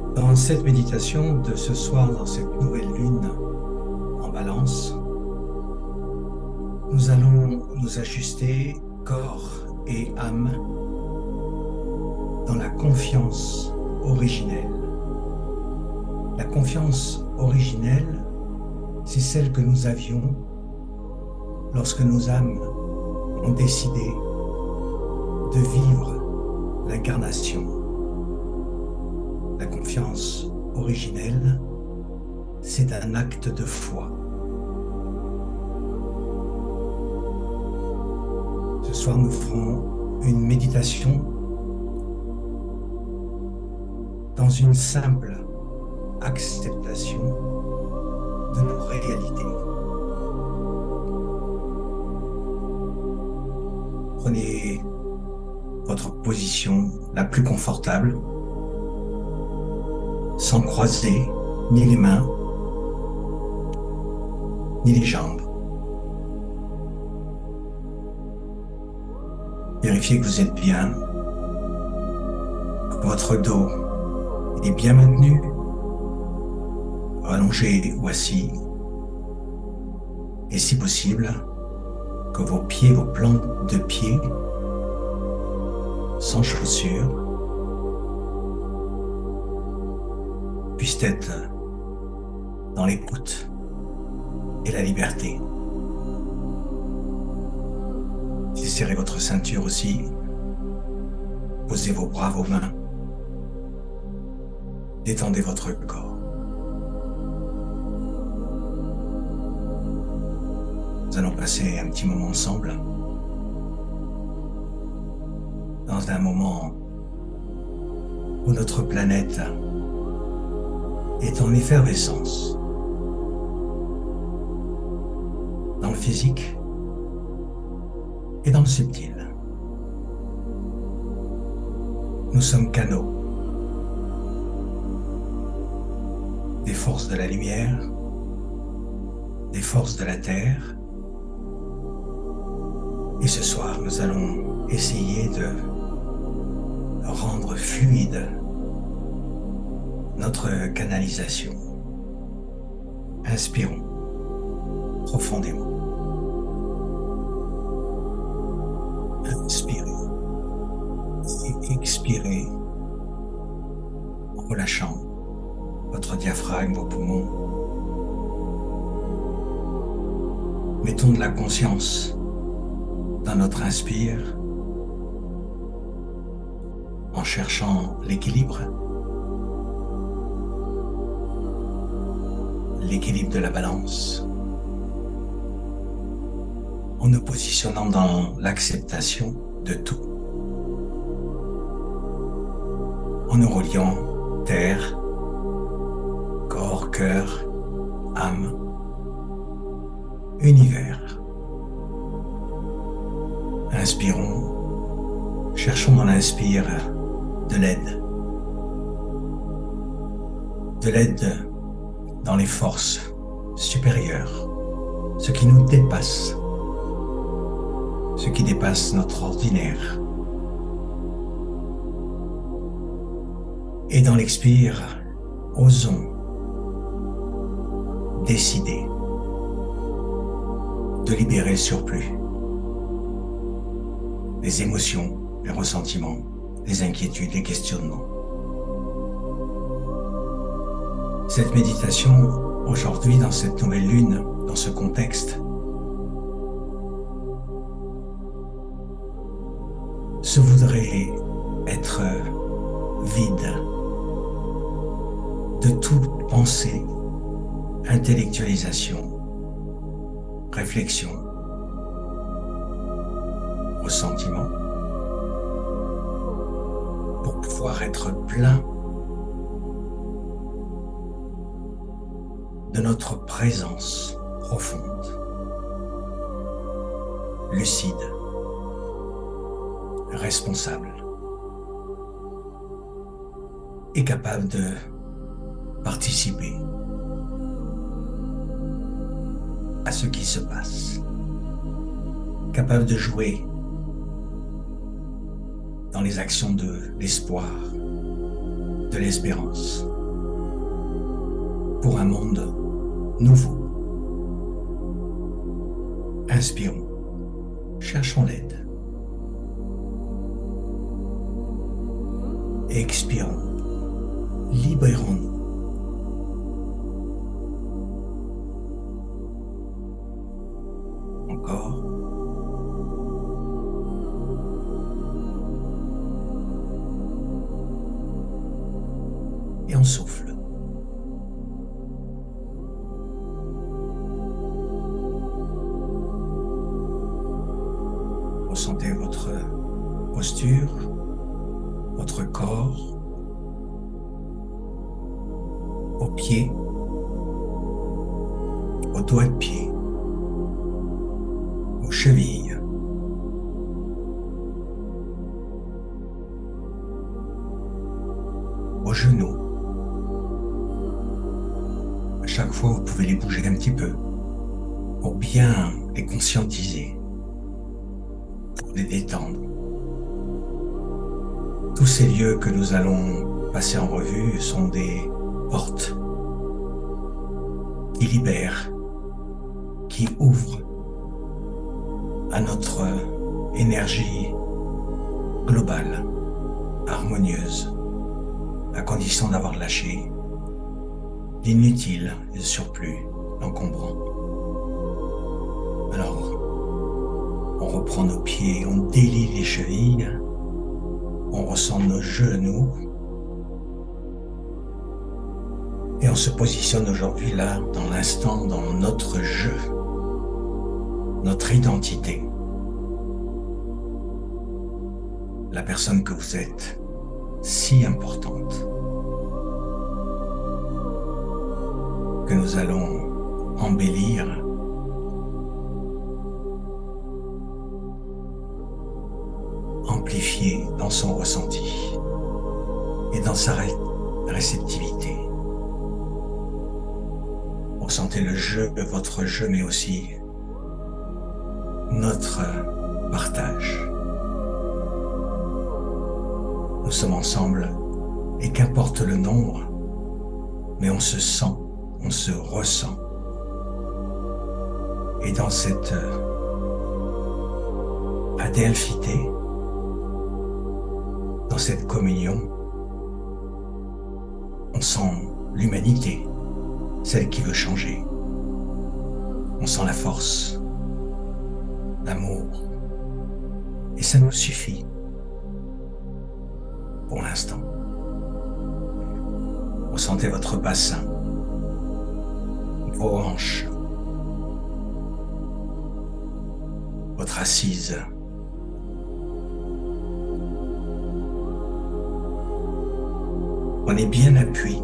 Dans cette méditation de ce soir, dans cette nouvelle lune en balance, nous allons nous ajuster corps et âme dans la confiance originelle. La confiance originelle, c'est celle que nous avions lorsque nos âmes ont décidé de vivre l'incarnation. La confiance originelle, c'est un acte de foi. Ce soir, nous ferons une méditation dans une simple acceptation de nos réalités. Prenez votre position la plus confortable, sans croiser ni les mains, ni les jambes. Vérifiez que vous êtes bien, que votre dos est bien maintenu, allongé ou assis, et si possible, que vos pieds, vos plantes de pied, sans chaussures, puissent être dans l'écoute et la liberté. Serrez votre ceinture aussi. Posez vos bras, vos mains. Détendez votre corps. Nous allons passer un petit moment ensemble. Dans un moment où notre planète est en effervescence. Dans le physique et dans le subtil. Nous sommes canaux des forces de la lumière, des forces de la terre. Et ce soir, nous allons essayer de rendre fluide notre canalisation. Inspirons profondément. Inspirez et expirez en relâchant votre diaphragme, vos poumons. Mettons de la conscience dans notre inspire en cherchant l'équilibre de la balance, en nous positionnant dans l'acceptation de tout, en nous reliant terre, corps, cœur, âme, univers. Inspirons, cherchons dans l'inspire de l'aide dans les forces supérieures, ce qui nous dépasse, ce qui dépasse notre ordinaire. Et dans l'expire, osons décider de libérer le surplus, les émotions, les ressentiments, les inquiétudes, les questionnements. Cette méditation, aujourd'hui, dans cette nouvelle lune, dans ce contexte, se voudrait être vide de toute pensée, intellectualisation, réflexion, ressentiment, pour pouvoir être plein de notre présence profonde, lucide, responsable et capable de participer à ce qui se passe, capable de jouer dans les actions de l'espoir, de l'espérance, pour un monde nouveau. Inspirons, cherchons l'aide. Expirons, libérons-nous. Encore. Et on souffle. Ressentez votre posture, votre corps, aux pieds, aux doigts de pied, aux chevilles. Aux genoux. À chaque fois, vous pouvez les bouger un petit peu pour bien les conscientiser, pour les détendre. Tous ces lieux que nous allons passer en revue sont des portes qui libèrent, qui ouvrent à notre énergie globale, harmonieuse, à condition d'avoir lâché l'inutile, le surplus, l'encombrant. Alors, on reprend nos pieds, on délie les chevilles, on ressent nos genoux et on se positionne aujourd'hui là, dans l'instant, dans notre jeu, notre identité. La personne que vous êtes, si importante, que nous allons embellir amplifier dans son ressenti et dans sa réceptivité. Ressentez le jeu, votre jeu, mais aussi notre partage. Nous sommes ensemble et qu'importe le nombre, mais on se sent, on se ressent. Et dans cette adelphité, dans cette communion, on sent l'humanité, celle qui veut changer. On sent la force, l'amour, et ça nous suffit pour l'instant. Ressentez votre bassin, vos hanches, votre assise. Prenez bien appui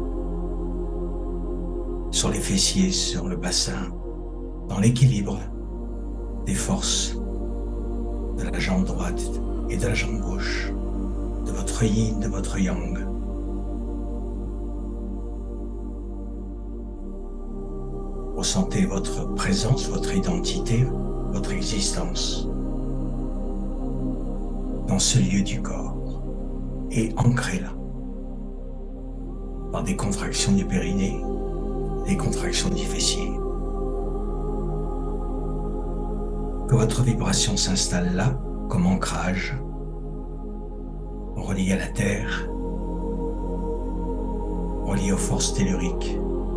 sur les fessiers, sur le bassin, dans l'équilibre des forces de la jambe droite et de la jambe gauche, de votre yin, de votre yang. Ressentez votre présence, votre identité, votre existence dans ce lieu du corps et ancrez-la par des contractions du périnée, des contractions du fessier. Que votre vibration s'installe là, comme ancrage, relié à la terre, relié aux forces telluriques,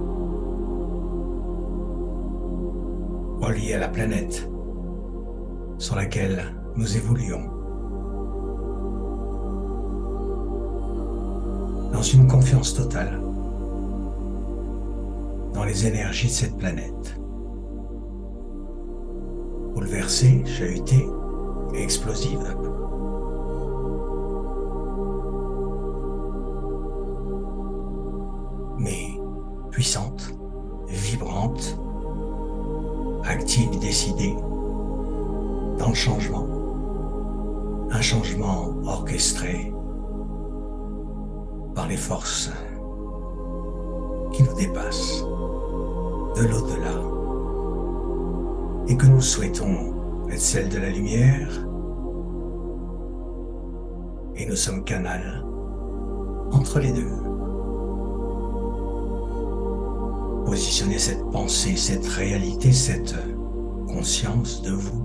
relié à la planète sur laquelle nous évoluons. Dans une confiance totale dans les énergies de cette planète. Bouleversée, chahutée et explosive. Mais puissante, vibrante, active et décidée dans le changement. Un changement orchestré par les forces qui nous dépassent de l'au-delà et que nous souhaitons être celle de la lumière et nous sommes canal entre les deux. positionnez cette pensée, cette réalité, cette conscience de vous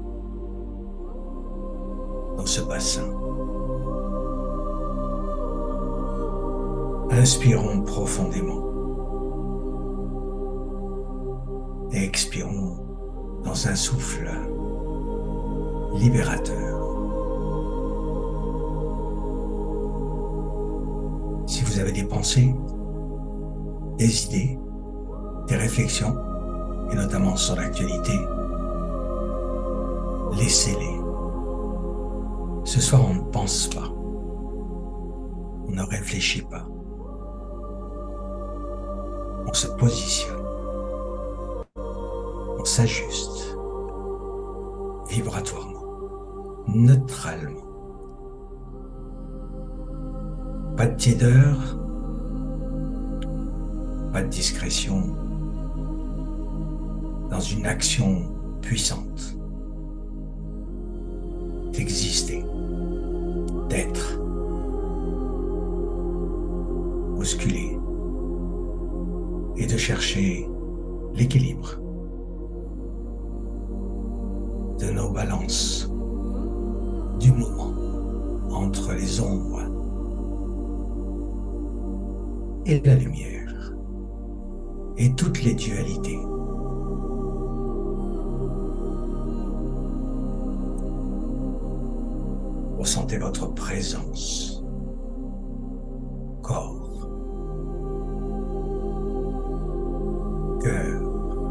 dans ce bassin. Inspirons profondément et expirons dans un souffle libérateur. Si vous avez des pensées, des idées, des réflexions, et notamment sur l'actualité, laissez-les. Ce soir, on ne pense pas, on ne réfléchit pas, on se positionne, on s'ajuste vibratoirement, neutralement. Pas de tiédeur, pas de discrétion, dans une action puissante d'exister, d'être, bousculer et de chercher l'équilibre de nos balances du moment entre les ombres et la lumière et toutes les dualités. Ressentez votre présence, corps, cœur,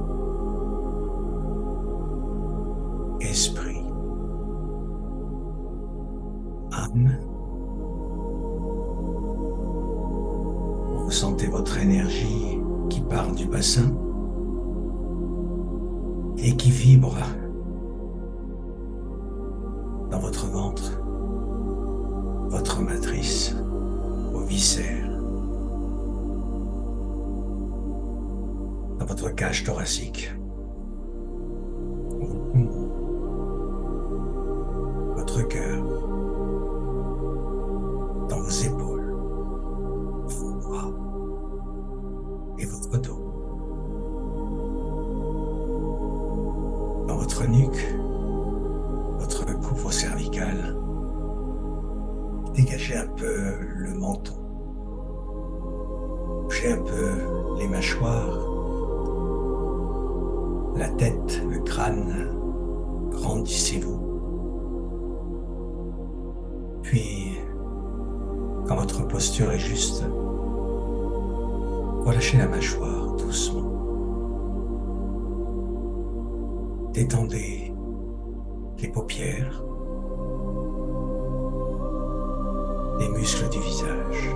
esprit, âme. Ressentez votre énergie qui part du bassin et qui vibre dans votre ventre, votre matrice, vos viscères, dans votre cage thoracique, vos poumons, votre cœur, dans vos épaules, vos bras et votre dos, dans votre nuque, votre couvre cervical. Dégagez un peu le menton, bougez un peu les mâchoires, la tête, le crâne, grandissez-vous. Puis, quand votre posture est juste, relâchez la mâchoire doucement. Détendez les paupières, les muscles du visage,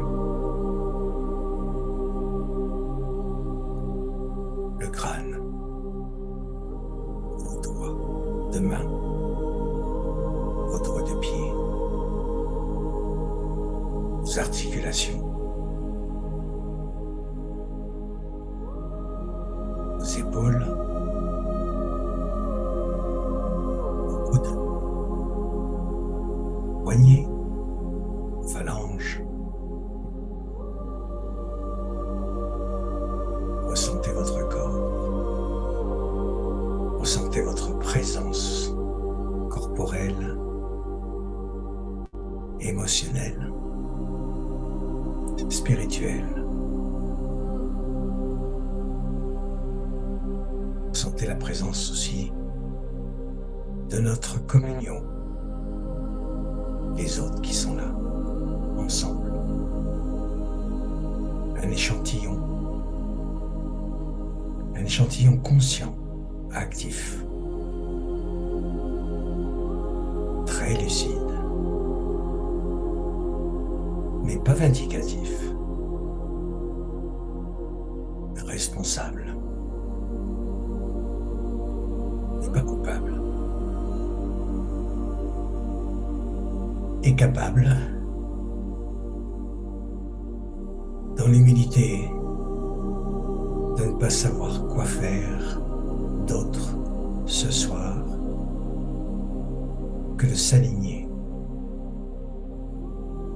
le crâne, vos doigts de main, vos doigts de pied, vos articulations, vos épaules, vos coudes, poignets, phalanges. Ressentez votre corps, ressentez votre présence corporelle, émotionnelle, spirituelle. Ressentez la présence aussi de notre communion, les autres qui sont là, ensemble. Un échantillon conscient, actif, très lucide, mais pas vindicatif, responsable, mais pas coupable, et capable, dans l'humilité, de ne pas savoir quoi faire d'autre ce soir que de s'aligner.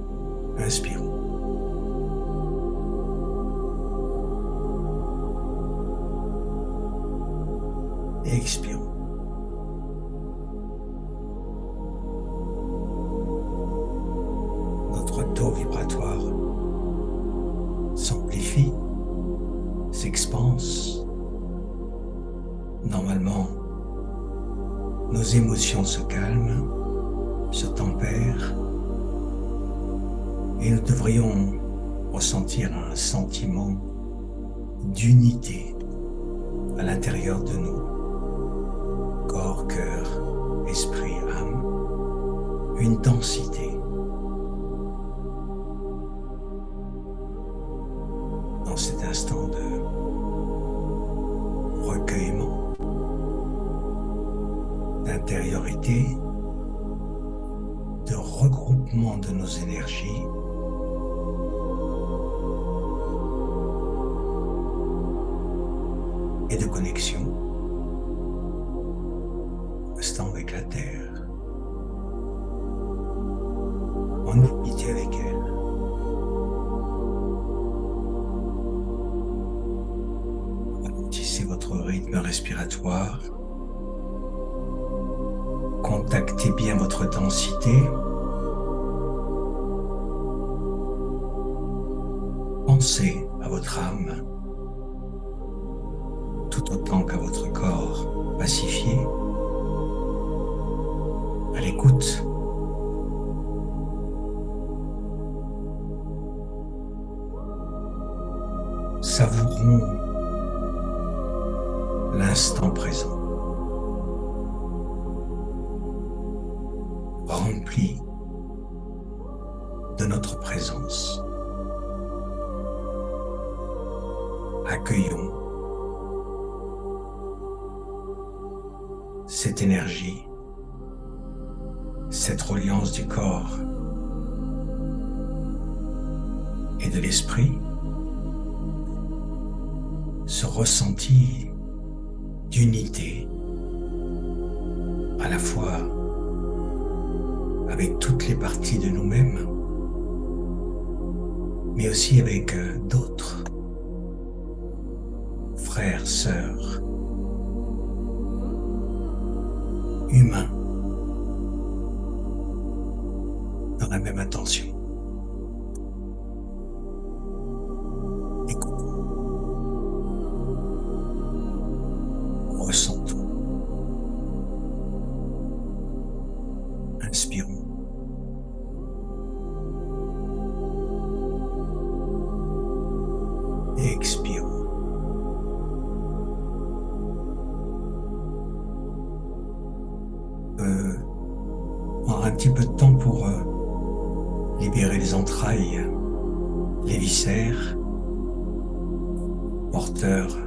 Inspirons. expirons. Notre taux vibratoire s'amplifie, s'expanse. Normalement, nos émotions se calment, se tempèrent, et nous devrions ressentir un sentiment d'unité à l'intérieur de nous, corps, cœur, esprit, âme, une densité. Dans cet instant de recueillement, d'intériorité, de regroupement de nos énergies, et de connexion, restant avec la Terre, en unité avec elle. Ralentissez votre rythme respiratoire, contactez bien votre densité, pensez à votre âme, tout autant qu'à votre corps pacifié, à l'écoute. Savourons l'instant présent, rempli de notre présence. Accueillons cette énergie, cette reliance du corps et de l'esprit, ce ressenti d'unité, à la fois avec toutes les parties de nous-mêmes, mais aussi avec d'autres frères, sœurs, humains, dans la même intention. Écoutons, ressentons, inspirons. Et expirons. Prendre un petit peu de temps pour libérer les entrailles, les viscères, porteurs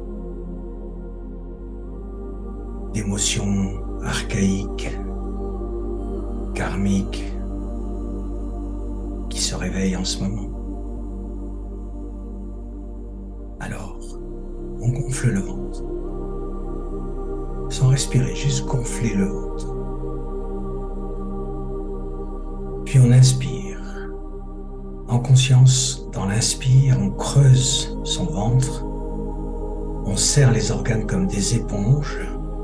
d'émotions archaïques, karmiques, qui se réveillent en ce moment. Alors, on gonfle le ventre. Sans respirer, juste gonfler le ventre. Puis on inspire. En conscience, dans l'inspire, on creuse son ventre. On serre les organes comme des éponges,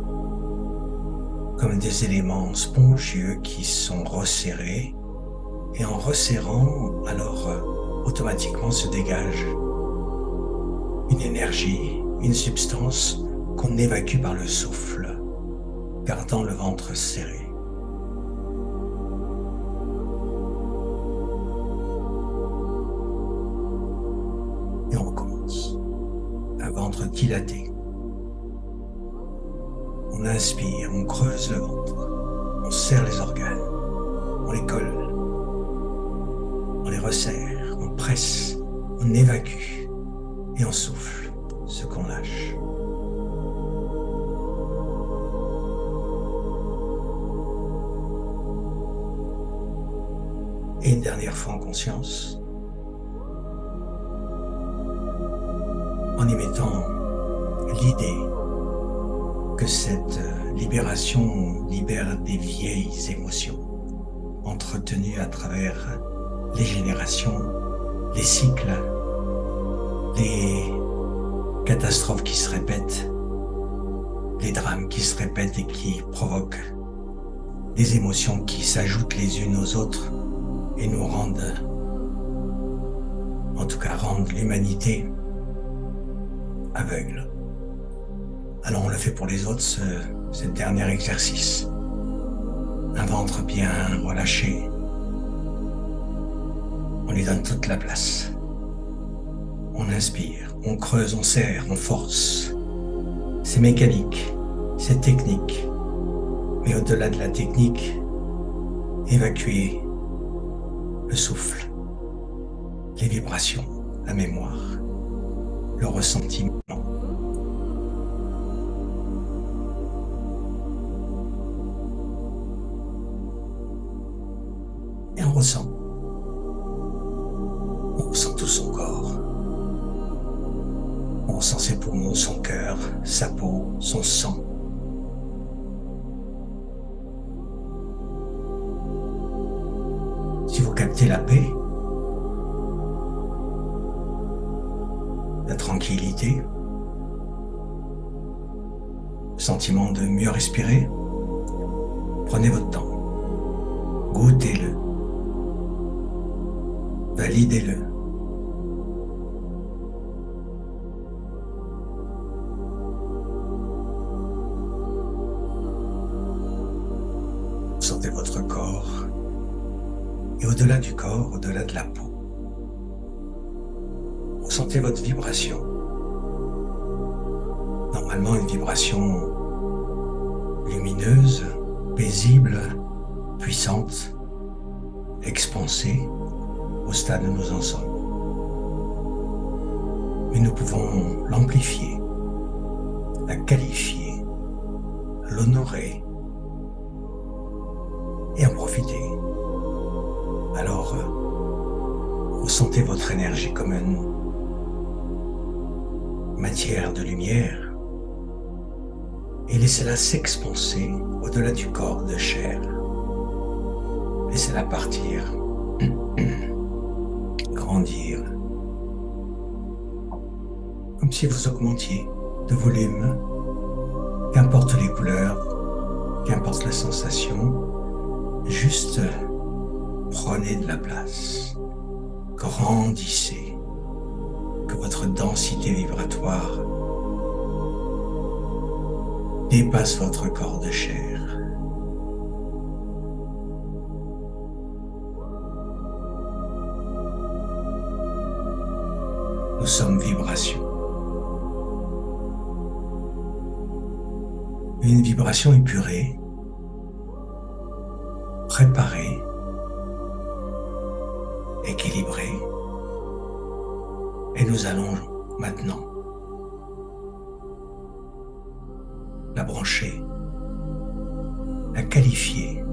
comme des éléments spongieux qui sont resserrés. Et en resserrant, alors automatiquement se dégage une énergie, une substance qu'on évacue par le souffle, gardant le ventre serré. Et on recommence. Un ventre dilaté. On inspire, on creuse le ventre, on serre les organes, on les colle, on les resserre, on presse, on évacue et on souffle ce qu'on lâche. Et une dernière fois en conscience, en y mettant l'idée que cette libération libère des vieilles émotions entretenues à travers les générations, les cycles, les catastrophes qui se répètent, des drames qui se répètent et qui provoquent des émotions qui s'ajoutent les unes aux autres et nous rendent, en tout cas rendent l'humanité aveugle. Alors on le fait pour les autres, ce dernier exercice. Un ventre bien relâché. On lui donne toute la place. On inspire, on creuse, on serre, on force. C'est mécanique, c'est technique. Mais au-delà de la technique, évacuer le souffle, les vibrations, la mémoire, le ressentiment. Et on ressent tout son corps. On ressent ses poumons, son cœur, sa peau, son sang. Si vous captez la paix, la tranquillité, le sentiment de mieux respirer, prenez votre temps, goûtez-le, validez-le. Sentez votre corps. Et au-delà du corps, au-delà de la peau, vous sentez votre vibration. Normalement, une vibration lumineuse, paisible, puissante, expansée au stade où nous en sommes. Mais nous pouvons l'amplifier, la qualifier, l'honorer et en profiter. Alors, ressentez votre énergie comme une matière de lumière et laissez-la s'expanser au-delà du corps de chair. Laissez-la partir, grandir, comme si vous augmentiez de volume, qu'importe les couleurs, qu'importe la sensation, juste prenez de la place, grandissez, que votre densité vibratoire dépasse votre corps de chair. Nous sommes vibration. Une vibration épurée, préparée, équilibrée. Et nous allons maintenant la brancher, la qualifier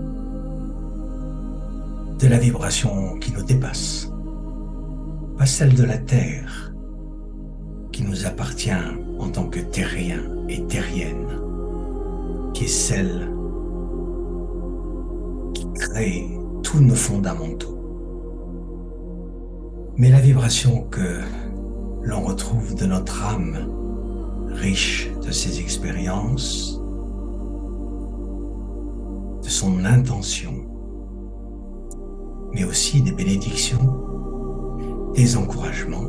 de la vibration qui nous dépasse, pas celle de la terre qui nous appartient en tant que terriens et terriennes, qui est celle qui crée tous nos fondamentaux. Mais la vibration que l'on retrouve de notre âme, riche de ses expériences, de son intention, mais aussi des bénédictions, des encouragements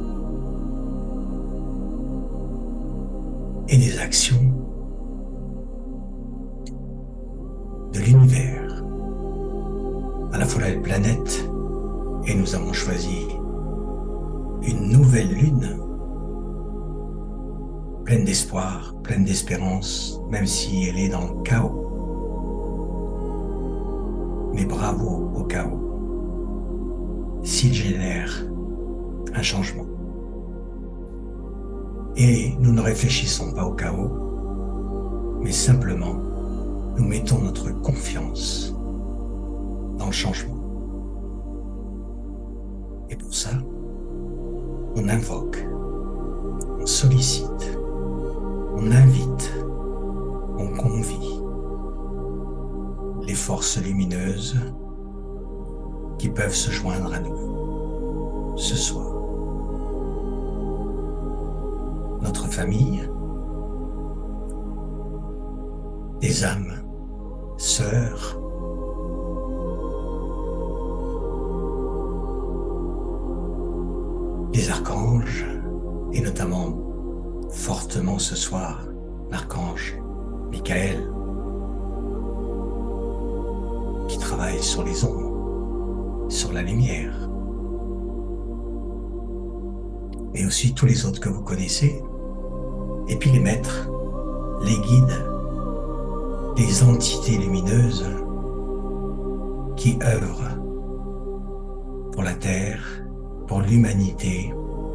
et des actions de l'univers. À la fois la planète, et nous avons choisi une nouvelle lune, pleine d'espoir, pleine d'espérance, même si elle est dans le chaos. Mais bravo au chaos, s'il génère un changement. Et nous ne réfléchissons pas au chaos, mais simplement nous mettons notre confiance dans le changement. Et pour ça, on invoque, on sollicite, on invite, on convie les forces lumineuses qui peuvent se joindre à nous ce soir. Notre famille, des âmes, sœurs, des archanges, et notamment fortement ce soir, l'archange Michael, qui travaille sur les ombres, sur la lumière, mais aussi tous les autres que vous connaissez, et puis les maîtres, les guides, les entités lumineuses qui œuvrent pour la Terre, pour l'humanité,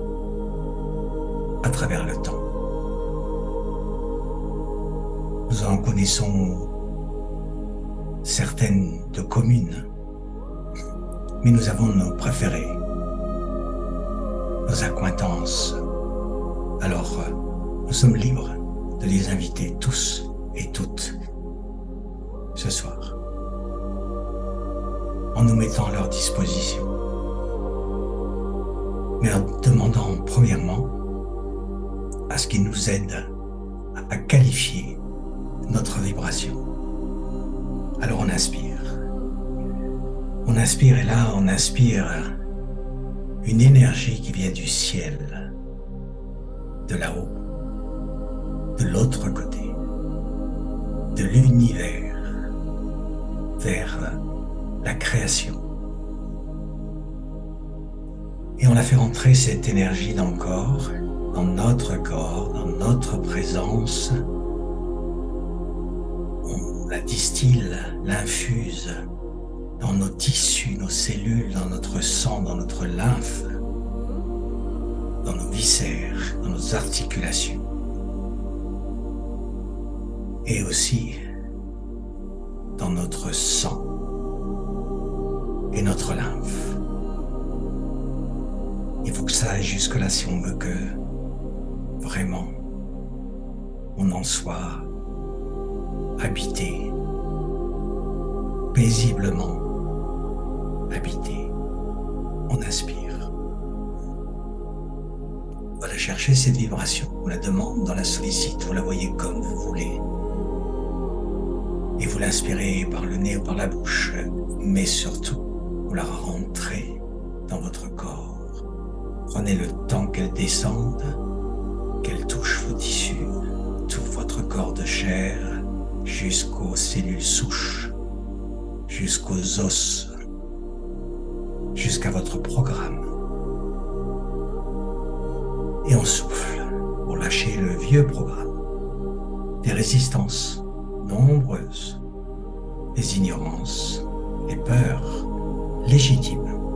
à travers le temps. Nous en connaissons certaines de communes, mais nous avons nos préférés, nos accointances. Alors, nous sommes libres de les inviter tous et toutes ce soir, en nous mettant à leur disposition, mais en demandant premièrement à ce qu'ils nous aident à qualifier notre vibration. Alors on inspire et là on inspire une énergie qui vient du ciel, de là-haut, de l'autre côté, de l'univers, vers la création. Et on la fait rentrer cette énergie dans le corps, dans notre corps, dans notre présence. On la distille, l'infuse dans nos tissus, nos cellules, dans notre sang, dans notre lymphe, dans nos viscères, dans nos articulations. Et aussi dans notre sang et notre lymphe. Il faut que ça aille jusque-là si on veut que vraiment on en soit habité, paisiblement habité. On inspire. On va chercher cette vibration, on la demande, on la sollicite, vous la voyez comme vous voulez. Et vous l'inspirez par le nez ou par la bouche, mais surtout, vous la rentrez dans votre corps. Prenez le temps qu'elle descende, qu'elle touche vos tissus, tout votre corps de chair, jusqu'aux cellules souches, jusqu'aux os, jusqu'à votre programme. Et on souffle pour lâcher le vieux programme, des résistances nombreuses, les ignorances, les peurs légitimes.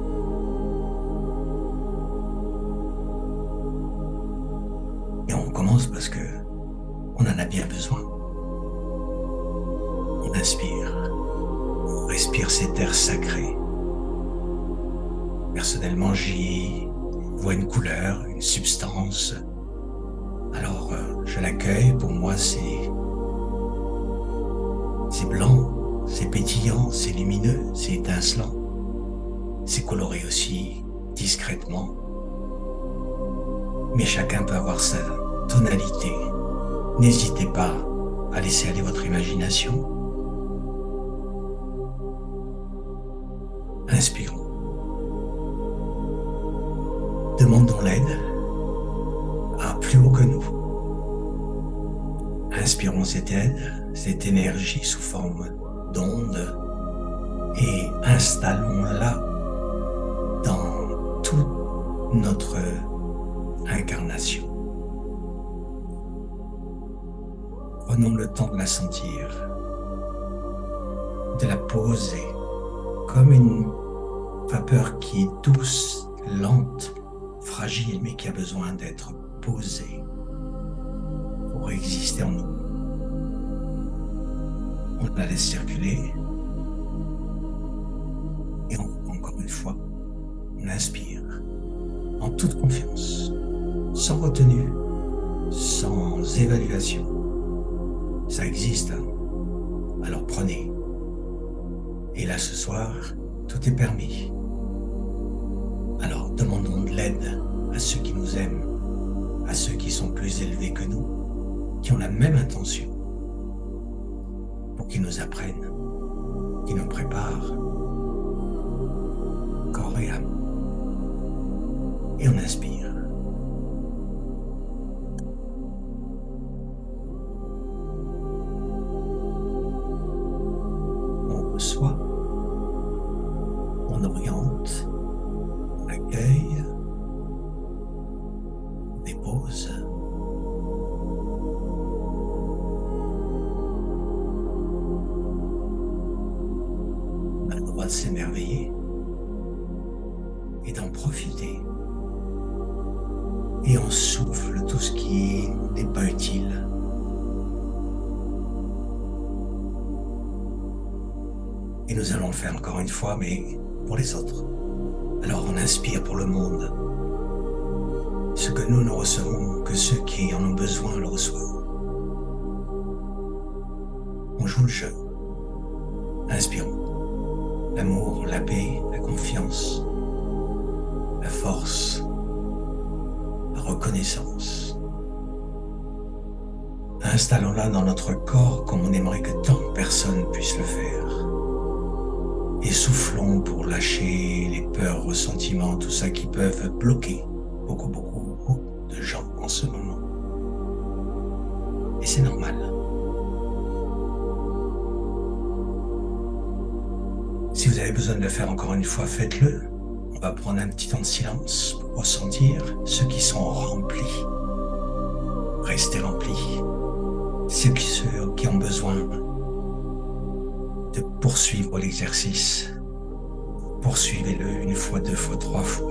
Et on commence parce que on en a bien besoin. On inspire, on respire cet air sacré. Personnellement, j'y vois une couleur, une substance. Alors, je l'accueille. Pour moi, c'est blanc, c'est pétillant, c'est lumineux, c'est étincelant. C'est coloré aussi, discrètement. Mais chacun peut avoir sa tonalité. N'hésitez pas à laisser aller votre imagination. Inspirons. Demandons l'aide à plus haut que nous. Inspirons cette aide, cette énergie sous forme d'onde et installons-la dans toute notre incarnation. Prenons le temps de la sentir, de la poser comme une vapeur qui est douce, lente, fragile, mais qui a besoin d'être posée pour exister en nous. On la laisse circuler et encore une fois, on inspire en toute confiance, sans retenue, sans évaluation. Ça existe, hein? Alors prenez. Et là, ce soir, tout est permis. Alors, demandons de l'aide à ceux qui nous aiment, à ceux qui sont plus élevés que nous, qui ont la même intention. qui nous apprennent, qui nous préparent, corps et âme. Et on inspire. On reçoit, on oriente, on accueille, on dépose. On a le droit de s'émerveiller et d'en profiter. Et on souffle tout ce qui n'est pas utile. Et nous allons le faire encore une fois, mais pour les autres. Alors on inspire pour le monde. Ce que nous ne recevons, que ceux qui en ont besoin le reçoivent. On joue le jeu. Inspirons. L'amour, la paix, la confiance, la force, la reconnaissance. Installons-la dans notre corps comme on aimerait que tant de personnes puissent le faire. Et soufflons pour lâcher les peurs, ressentiments, tout ça qui peuvent bloquer beaucoup de gens en ce moment. Et c'est normal. Si vous avez besoin de le faire encore une fois, faites-le. On va prendre un petit temps de silence pour ressentir ceux qui sont remplis. Restez remplis. Ceux qui ont besoin de poursuivre l'exercice. Poursuivez-le une fois, deux fois, trois fois.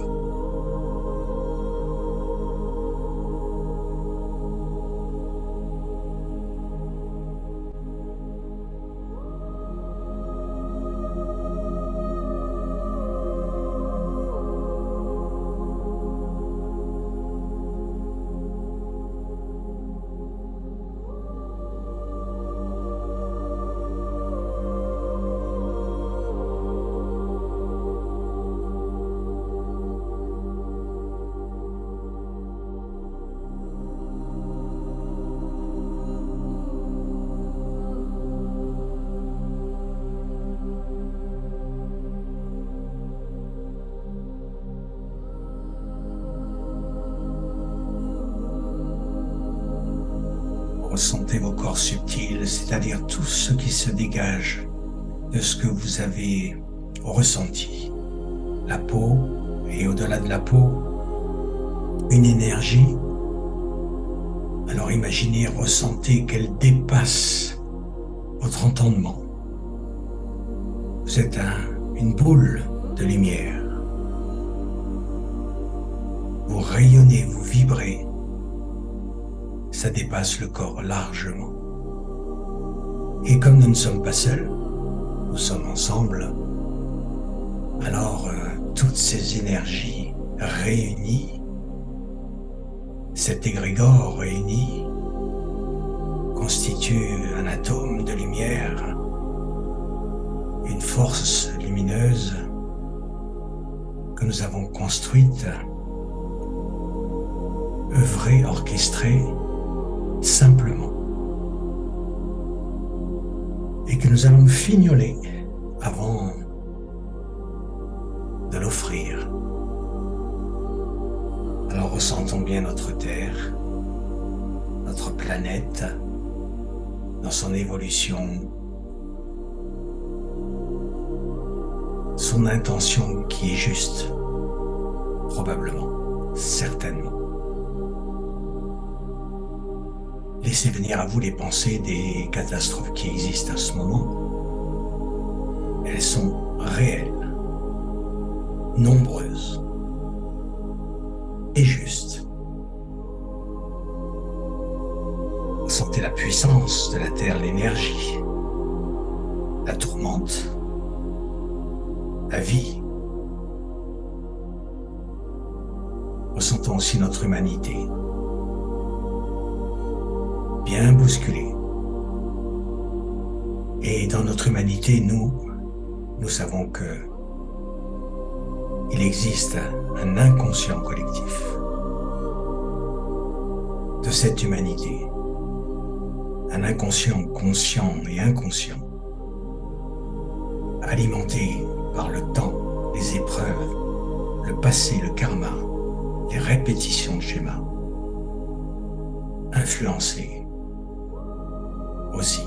Ressentez vos corps subtils, c'est-à-dire tout ce qui se dégage de ce que vous avez ressenti. La peau, et au-delà de la peau, une énergie. Alors imaginez, ressentez qu'elle dépasse votre entendement. Vous êtes une boule de lumière. Vous rayonnez, vous vibrez. Ça dépasse le corps largement. Et comme nous ne sommes pas seuls, nous sommes ensemble, alors toutes ces énergies réunies, cet égrégore réuni, constitue un atome de lumière, une force lumineuse que nous avons construite, œuvrée, orchestrée, simplement, et que nous allons fignoler avant de l'offrir. Alors ressentons bien notre Terre, notre planète, dans son évolution, son intention qui est juste, probablement, certainement. Laissez venir à vous les pensées des catastrophes qui existent à ce moment. Elles sont réelles, nombreuses et justes. Ressentez la puissance de la Terre, l'énergie, la tourmente, la vie. Ressentons aussi notre humanité, bien bousculée. Et dans notre humanité, nous savons que il existe un inconscient collectif de cette humanité, un inconscient conscient et inconscient alimenté par le temps, les épreuves, le passé, le karma, les répétitions de schémas, influencé aussi.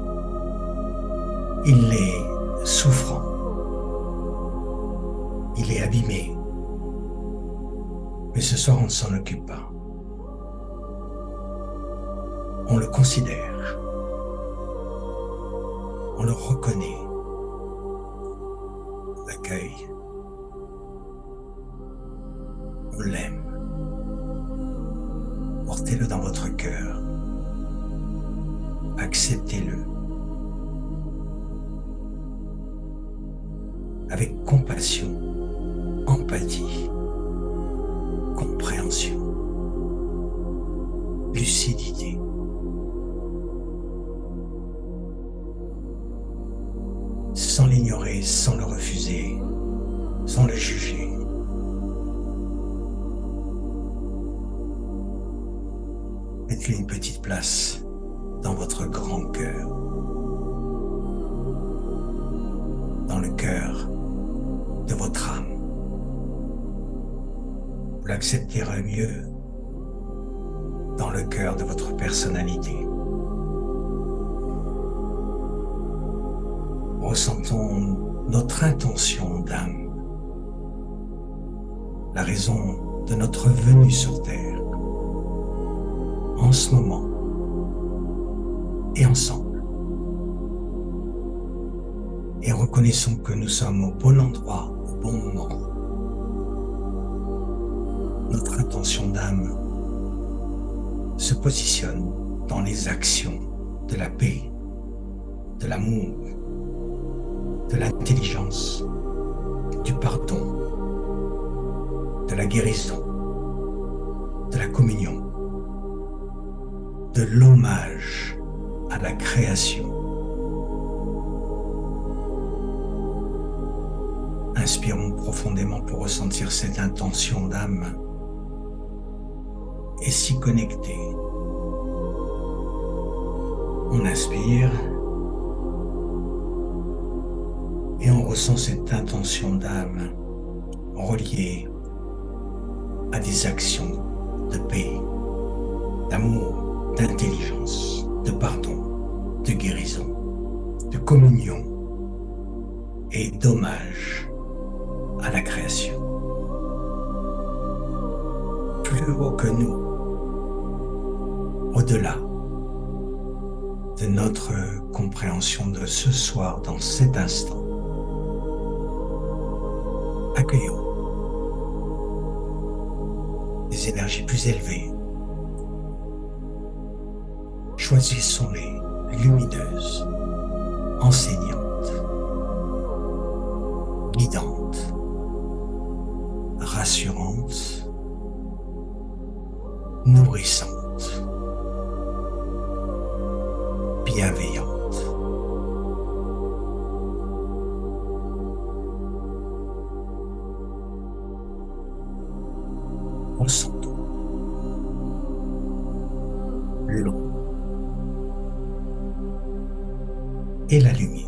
Il est souffrant, il est abîmé, mais ce soir on ne s'en occupe pas. On le considère, on le reconnaît, on l'accueille, on l'aime. Portez-le dans votre cœur, acceptez-le avec compassion, empathie, compréhension, lucidité. Sans l'ignorer, sans le refuser, sans le juger. Mettez-lui une petite place dans votre grand cœur, dans le cœur de votre âme. Vous l'accepterez mieux dans le cœur de votre personnalité. Ressentons notre intention d'âme, la raison de notre venue sur Terre, en ce moment et ensemble. Et reconnaissons que nous sommes au bon endroit, au bon moment. Notre intention d'âme se positionne dans les actions de la paix, de l'amour, de l'intelligence, du pardon, de la guérison, de la communion, de l'hommage à la création. Inspirons profondément pour ressentir cette intention d'âme et s'y connecter. On inspire et on ressent cette intention d'âme reliée à des actions de paix, d'amour, d'intelligence, de pardon, de guérison, de communion et d'hommage à la création. Plus haut que nous, au-delà de notre compréhension de ce soir, dans cet instant, accueillons des énergies plus élevées. Choisissons-les lumineuses, enseignantes, guidantes, rassurantes, nourrissantes, bienveillantes. Ressentons l'ombre et la lumière.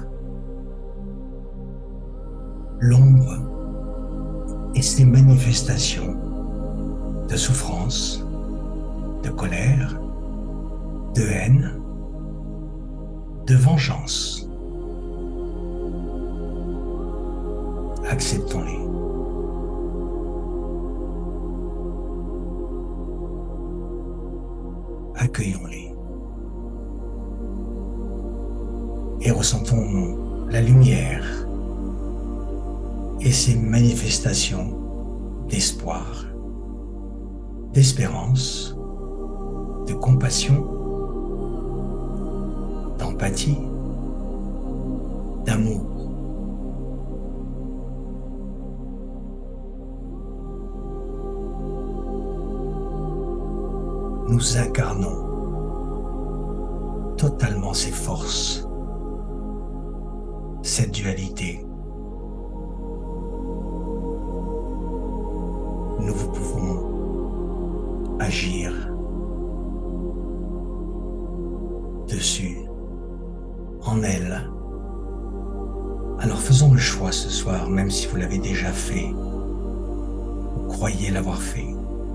L'ombre et ses manifestations de souffrance, de colère, de haine, de vengeance. Acceptons-les. Accueillons-les. Et ressentons la lumière et ses manifestations d'espoir, d'espérance, de compassion, d'empathie, d'amour. Nous incarnons totalement ces forces, cette dualité. Nous pouvons agir dessus, en elle, à ce soir, même si vous l'avez déjà fait, vous croyez l'avoir fait.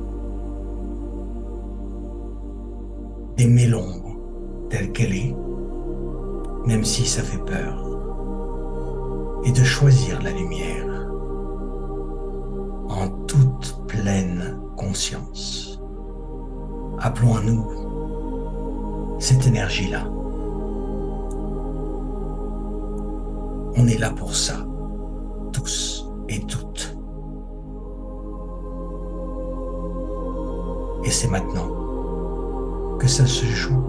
D'aimer l'ombre telle qu'elle est, même si ça fait peur, et de choisir la lumière en toute pleine conscience. Appelons à nous cette énergie-là. On est là pour ça, tous et toutes. Et c'est maintenant que ça se joue.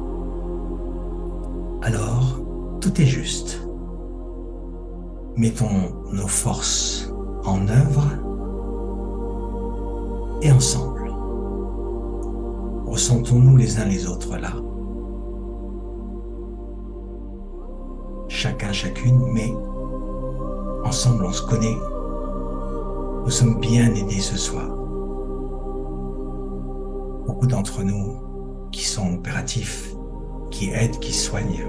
Alors, tout est juste. Mettons nos forces en œuvre et ensemble. Ressentons-nous les uns les autres là. Chacun, chacune, mais ensemble on se connaît. Nous sommes bien aidés ce soir. Beaucoup d'entre nous qui sont opératifs, qui aident, qui soignent,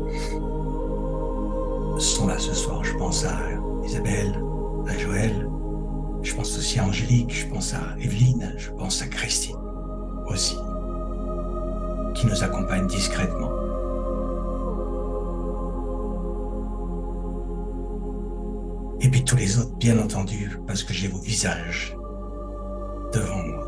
sont là ce soir. Je pense à Isabelle, à Joël, je pense aussi à Angélique, je pense à Evelyne, je pense à Christine aussi, qui nous accompagne discrètement. Et puis tous les autres, bien entendu, parce que j'ai vos visages devant moi.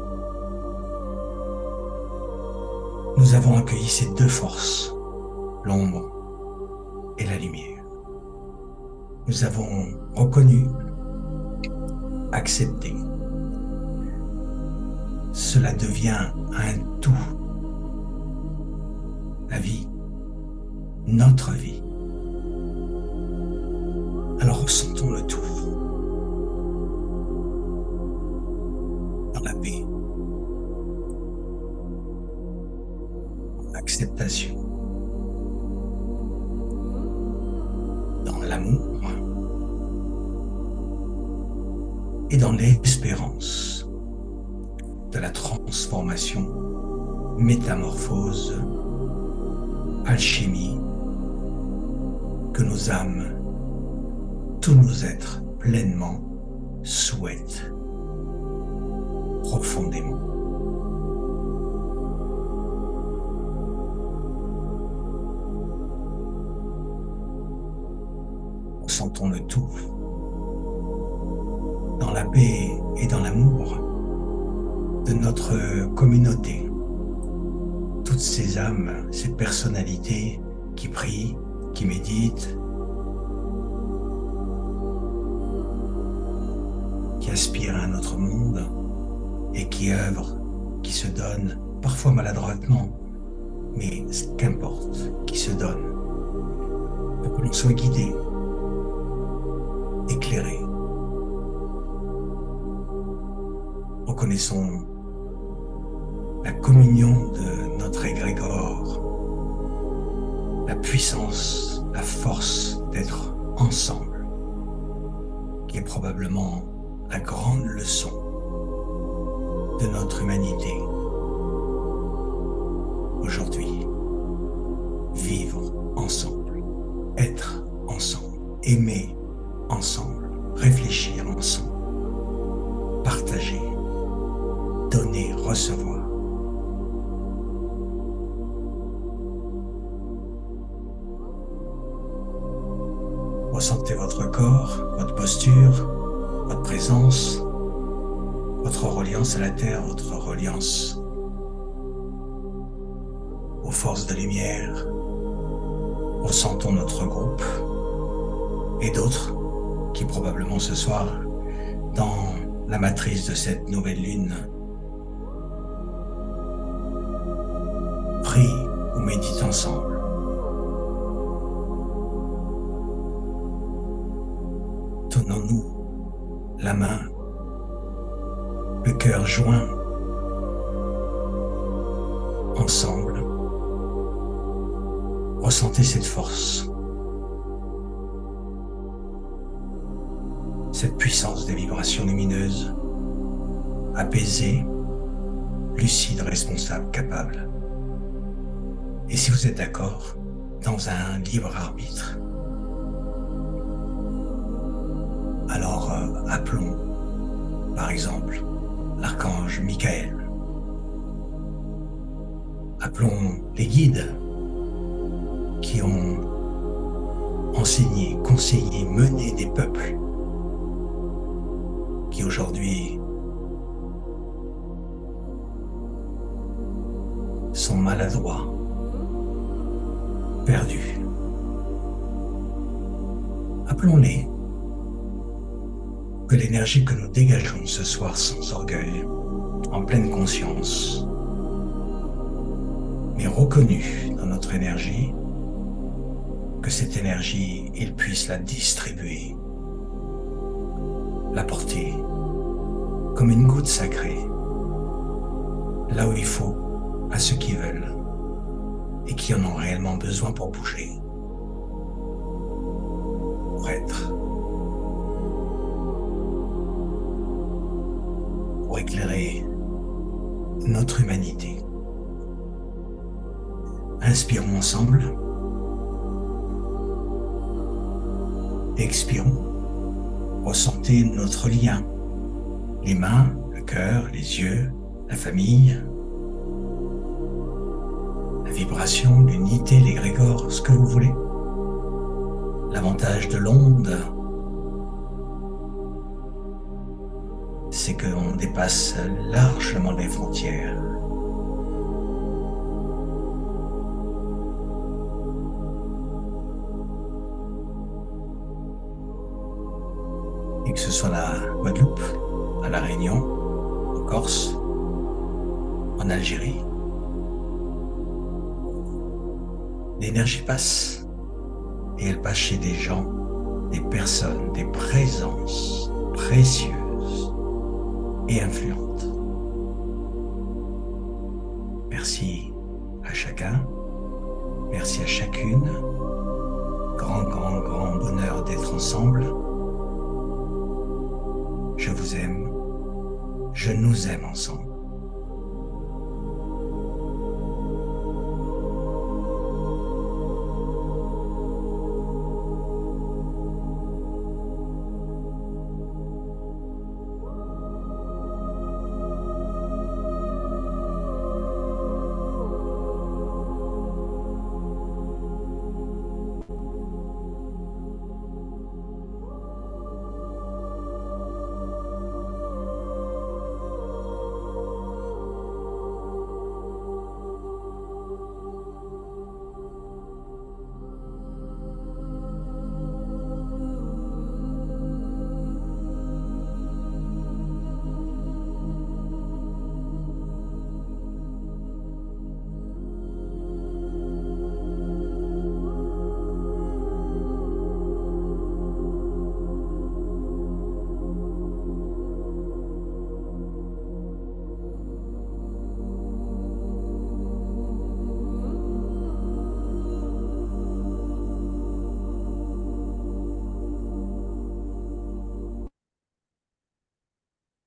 Nous avons accueilli ces deux forces, l'ombre et la lumière. Nous avons reconnu, accepté. Cela devient un tout. La vie, notre vie. Alors ressentons le tout. Dans la paix. Dans l'acceptation. Dans l'amour. Et dans l'espérance de la transformation, métamorphose, alchimie que nos âmes, tous nos êtres pleinement souhaitent profondément. Ressentons le tout dans la paix et dans l'amour de notre communauté. Toutes ces âmes, ces personnalités qui prient, qui méditent, qui aspirent à un autre monde et qui œuvrent, qui se donnent, parfois maladroitement, mais qu'importe, qui se donnent pour que l'on soit guidé, éclairé. Reconnaissons la communion de notre égrégore, la puissance, la force d'être ensemble, qui est probablement la grande leçon de notre humanité. Aujourd'hui, vivre ensemble, être ensemble, aimer ensemble, réfléchir ensemble, partager, donner, recevoir. Ressentez votre corps, votre posture, votre présence, votre reliance à la terre, votre reliance aux forces de lumière. Ressentons notre groupe et d'autres qui probablement ce soir, dans la matrice de cette nouvelle lune, prient ou méditent ensemble. Tenons-nous la main, le cœur joint, ensemble. Ressentez cette force, cette puissance des vibrations lumineuses, apaisée, lucide, responsable, capable. Et si vous êtes d'accord, dans un libre arbitre, appelons, par exemple, l'archange Michael. Appelons les guides qui ont enseigné, conseillé, mené des peuples qui aujourd'hui sont maladroits, perdus. Appelons-les, que l'énergie que nous dégageons ce soir sans orgueil, en pleine conscience, mais reconnue dans notre énergie, que cette énergie, ils puissent la distribuer, la porter comme une goutte sacrée, là où il faut, à ceux qui veulent et qui en ont réellement besoin pour bouger, pour être, pour éclairer notre humanité. Inspirons ensemble, expirons, ressentez notre lien, les mains, le cœur, les yeux, la famille, la vibration, l'unité, l'égrégore, ce que vous voulez. L'avantage de l'onde, c'est qu'on dépasse largement les frontières. Et que ce soit la Guadeloupe, à La Réunion, en Corse, en Algérie, l'énergie passe, et elle passe chez des gens, des personnes, des présences précieuses et influentes. Merci à chacun, merci à chacune, grand bonheur d'être ensemble. Je vous aime, je nous aime ensemble.